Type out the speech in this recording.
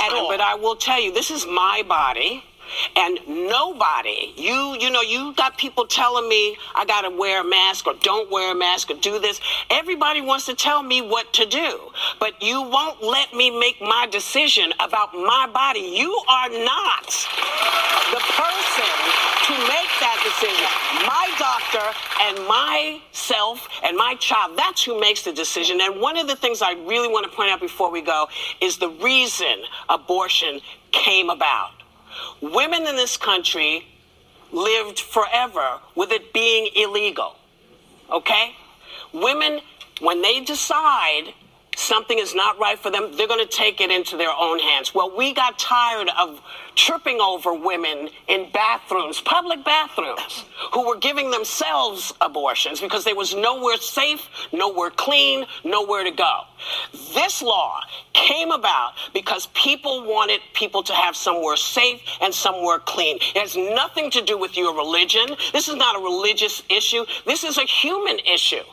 at all. But I will tell you, this is my body. And nobody, you got people telling me I got to wear a mask or don't wear a mask or do this. Everybody wants to tell me what to do, but you won't let me make my decision about my body. You are not the person to make that decision. My doctor and myself and my child, that's who makes the decision. And one of the things I really want to point out before we go is the reason abortion came about. Women in this country lived forever with it being illegal, okay? Women, when they decide something is not right for them, they're going to take it into their own hands. Well, we got tired of tripping over women in bathrooms, public bathrooms, who were giving themselves abortions because there was nowhere safe, nowhere clean, nowhere to go. This law came about because people wanted people to have somewhere safe and somewhere clean. It has nothing to do with your religion. This is not a religious issue. This is a human issue.